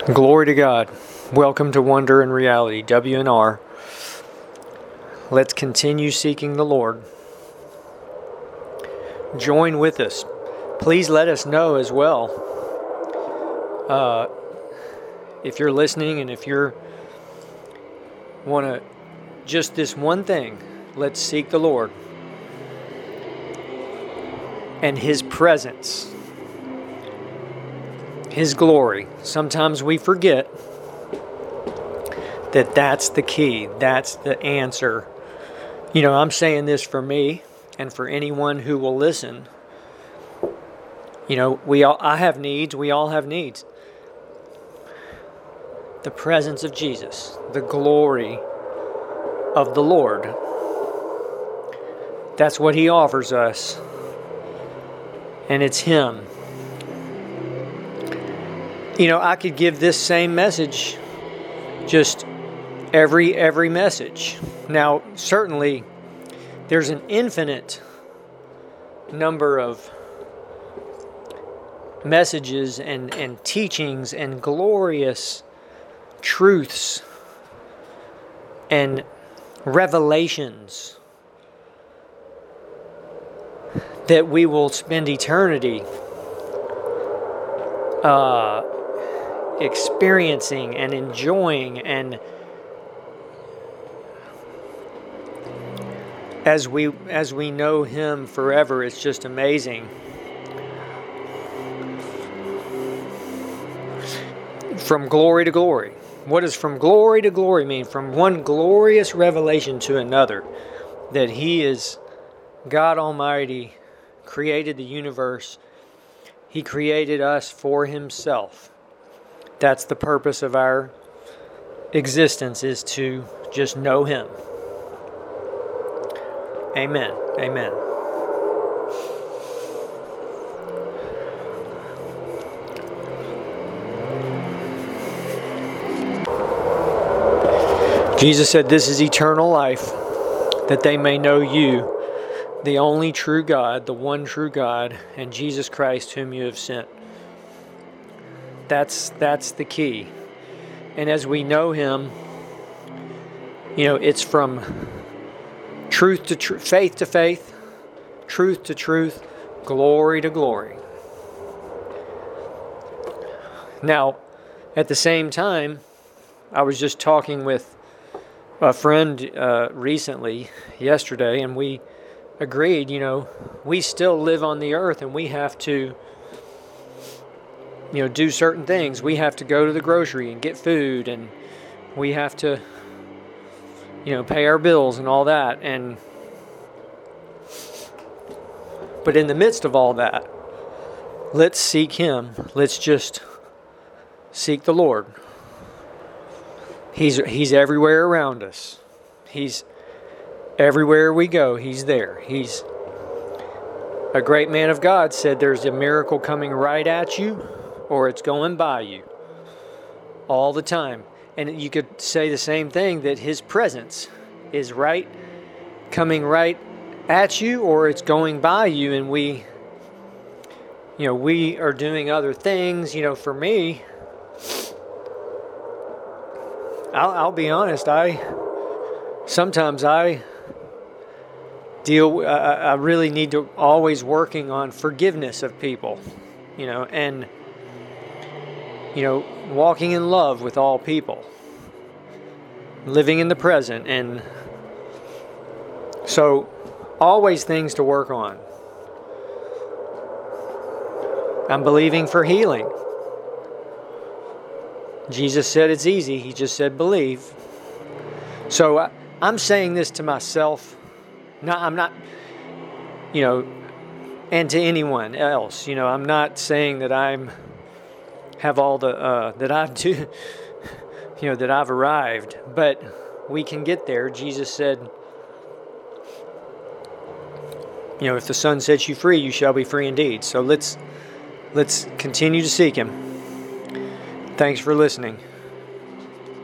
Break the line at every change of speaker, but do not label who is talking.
Glory to God. Welcome to Wonder and Reality, WNR. Let's continue seeking the Lord. Join with us. Please let us know as well. If you're listening and if you're want to just this one thing, let's seek the Lord and His presence. His glory. Sometimes we forget that that's the key. That's the answer. You know, I'm saying this for me and for anyone who will listen. You know, I have needs. We all have needs. The presence of Jesus, the glory of the Lord. That's what He offers us. And it's Him. You know, I could give this same message just every message. Now, certainly, there's an infinite number of messages and teachings and glorious truths and revelations that we will spend eternity experiencing and enjoying, and as we know Him forever. It's just amazing. From glory to glory. What does from glory to glory mean? From one glorious revelation to another, that He is God Almighty, created the universe. He created us for Himself. That's the purpose of our existence, is to just know Him. Amen. Amen. Jesus said, "This is eternal life, that they may know you, the only true God, the one true God, and Jesus Christ whom you have sent." That's the key. And as we know Him, you know, it's from truth to truth, faith to faith, truth to truth, glory to glory. Now, at the same time, I was just talking with a friend yesterday, and we agreed, you know, we still live on the earth and we have to, you know, do certain things. We have to go to the grocery and get food, and we have to, you know, pay our bills and all that. But in the midst of all that, let's seek Him. Let's just seek the Lord. He's everywhere around us. He's everywhere we go. He's there. He's a great man of God said there's a miracle coming right at you, or it's going by you all the time. And you could say the same thing, that His presence is coming right at you, or it's going by you, and we are doing other things. You know, for me, I'll be honest, sometimes I really need to always working on forgiveness of people, you know, and, you know, walking in love with all people, living in the present. And so always things to work on. I'm believing for healing. Jesus said it's easy. He just said believe. So I'm saying this to myself. No, I'm not, you know, and to anyone else. You know, I'm not saying that have all the that I do, you know, that I've arrived, but we can get there. Jesus said, you know, if the Son sets you free, you shall be free indeed. So let's continue to seek Him. Thanks for listening.